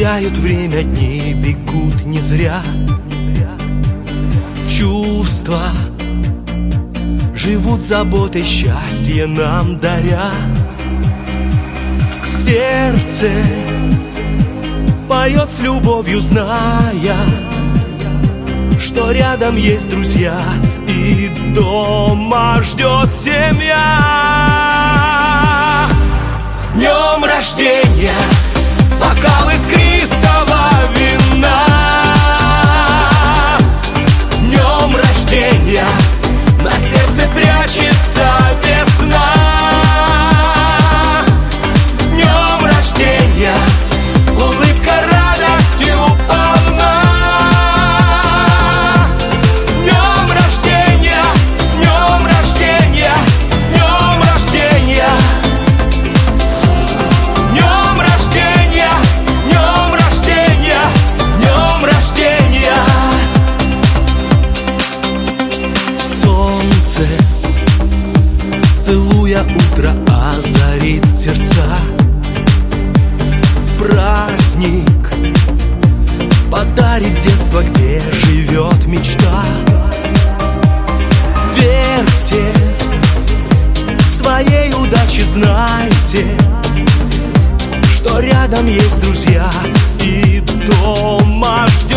теряют время, дни бегут не зря. Чувства живут заботой, счастье нам даря. Сердце поет с любовью, зная, что рядом есть друзья и дома ждет семья. С днем рождения, бокал искристого вина. С днем рождения, на сердце прячется весна. С днем рождения, улыбка радостью полна. С днем рождения, с днем рождения, с днем рождения. С днем рождения, с днем рождения, с днем рождения. Солнце, целуя утро, озарит сердца. Праздник подарит детство, где живет мечта. Верьте своей удаче, знайте, что рядом есть друзья и дома ждет.